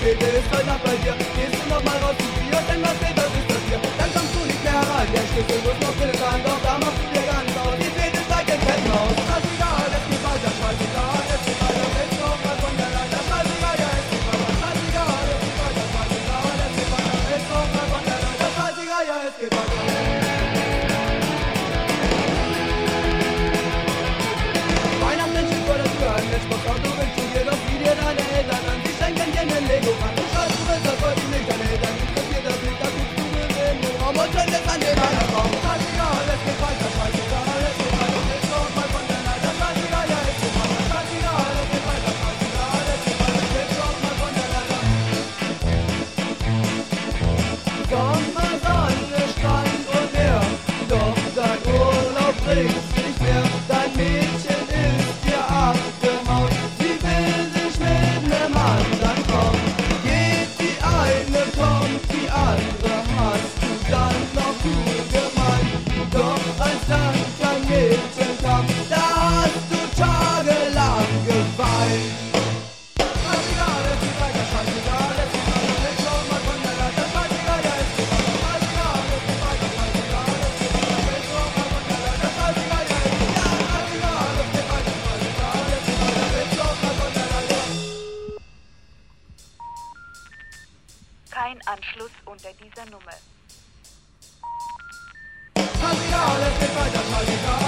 Rakete ist heute Nacht bei dir. Gehst du noch mal raus zu Bier, denn was geht, das ist das hier. Dann kommst du nicht mehr rein, der Schlüssel muss noch drin sein, doch da machst du dir ganz aus. Die Fete steigt im Treppenhaus. Scheißegal, es geht weiter, scheißegal, es geht weiter, fällst noch mal von der Leiter. Scheißegal, ja, es geht weiter, scheißegal, es geht weiter, scheißegal, es geht weiter, fällst noch mal von der Leiter. Scheißegal, ja, es geht weiter. Weihnachten steht vor der Tür, ein Matchbox-Auto wünschst du dir, doch wie dir deine Eltern an. Sie schenken dir einen Lego-Mann. Du schreibst, du willst das heute nicht, deine Eltern interessiert das nicht, da guckst du in den Raum und zündest an den einen Raum. Scheißegal, es geht weiter, scheißegal, es geht weiter, fällst noch mal von der Leiter. Scheißegal, ja, es geht weiter, scheißegal, es geht weiter, scheißegal, es geht weiter, fällst noch mal von der Leiter. Sommer, Sonne, Strand und Meer, doch dein Urlaub bringt's nicht mehr. Dein Mädchen ist dir abgehauen, sie will sich mit nem anderen kommen. Geht die eine, kommt die andere, hast du dann noch cool gemeint. Doch als dann kein Mädchen kam, da hast du tagelang geweint. Scheißegal, es geht weiter, scheißegal, es geht weiter, fällst noch mal von der Leiter. Scheißegal, ja, es geht weiter, scheißegal, es geht weiter, scheißegal, es geht weiter, fällst noch mal von der Leiter. Scheißegal, ja, es geht weiter, scheißegal, es geht weiter, scheißegal, es geht weiter, fällst noch mal von der Leiter. Kein Anschluss unter dieser Nummer. Scheißegal, es geht weiter, scheißegal.